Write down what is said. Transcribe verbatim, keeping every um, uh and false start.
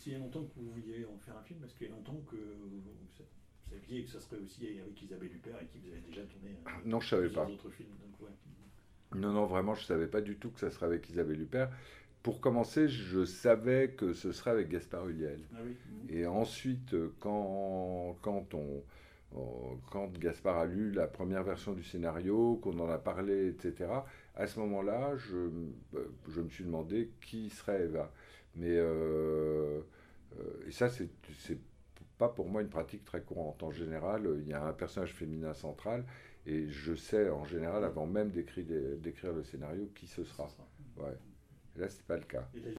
il y a longtemps que vous vouliez en faire un film, parce qu'il y a longtemps que vous, vous saviez que ça serait aussi avec Isabelle Huppert et qui vous avez déjà tourné euh, Non, je savais plusieurs pas. autres films. Donc, ouais. Non, non, vraiment, je savais pas du tout que ça serait avec Isabelle Huppert. Pour commencer, je savais que ce serait avec Gaspard Ulliel. Ah oui. Et ensuite, euh, quand, quand, on, on- quand Gaspard a lu la première version du scénario, qu'on en a parlé, et cetera, à ce moment-là, je, euh, je me suis demandé qui serait Eva. Mais euh, euh, et ça, c'est c'est pas pour moi une pratique très courante. En général, il y a un personnage féminin central et je sais en général, avant même d'écrire d'écrire le scénario, qui ce Ça sera. sera. Ouais. Et là, c'est pas le cas. Et